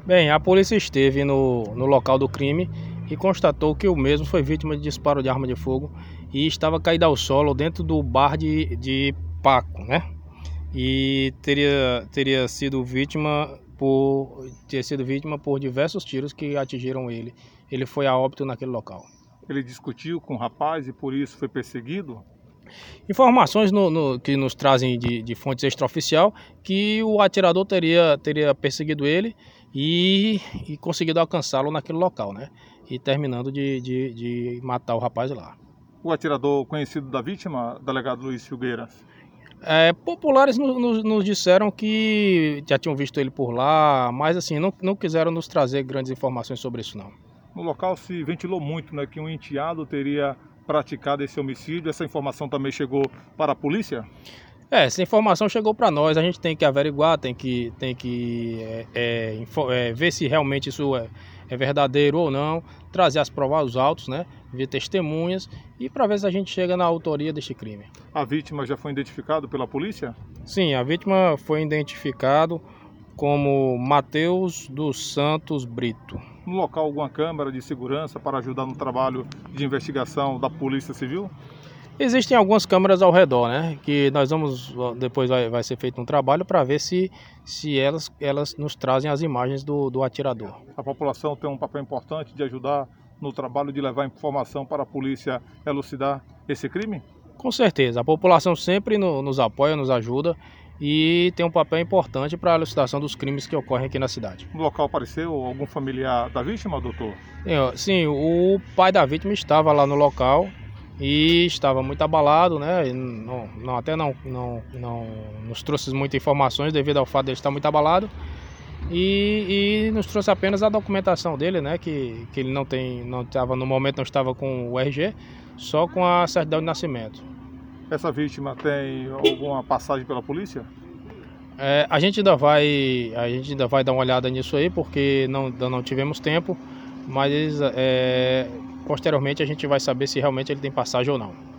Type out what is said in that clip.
Bem, a polícia esteve no local do crime e constatou que o mesmo foi vítima de disparo de arma de fogo e estava caído ao solo dentro do bar de Paco, né? E teria sido vítima por diversos tiros que atingiram ele. Ele foi a óbito naquele local. Ele discutiu com o rapaz e por isso foi perseguido? Informações que nos trazem de fontes extraoficial que o atirador teria perseguido ele e conseguido alcançá-lo naquele local, né? E terminando de matar o rapaz lá. O atirador conhecido da vítima, delegado Luiz Filgueiras? Populares nos disseram que já tinham visto ele por lá, mas assim, não quiseram nos trazer grandes informações sobre isso não. No local se ventilou muito, né, que um enteado teria praticado esse homicídio. Essa informação também chegou para a polícia? Essa informação chegou para nós, a gente tem que averiguar, tem que ver se realmente isso é verdadeiro ou não, trazer as provas aos autos, né, ver testemunhas e para ver se a gente chega na autoria deste crime. A vítima já foi identificada pela polícia? Sim, a vítima foi identificado como Matheus dos Santos Brito. No local, alguma câmera de segurança para ajudar no trabalho de investigação da Polícia Civil? Existem algumas câmeras ao redor, né? Que nós vamos, depois vai ser feito um trabalho para ver se elas nos trazem as imagens do atirador. A população tem um papel importante de ajudar no trabalho de levar informação para a polícia elucidar esse crime? Com certeza, a população sempre nos apoia, nos ajuda e tem um papel importante para a elucidação dos crimes que ocorrem aqui na cidade. No local apareceu algum familiar da vítima, doutor? Sim, o pai da vítima estava lá no local e estava muito abalado, né? Até não nos trouxe muitas informações devido ao fato de ele estar muito abalado e nos trouxe apenas a documentação dele, né? Que ele não estava no momento, não estava com o RG, só com a certidão de nascimento. Essa vítima tem alguma passagem pela polícia? A gente ainda vai dar uma olhada nisso aí, porque ainda não tivemos tempo, mas posteriormente a gente vai saber se realmente ele tem passagem ou não.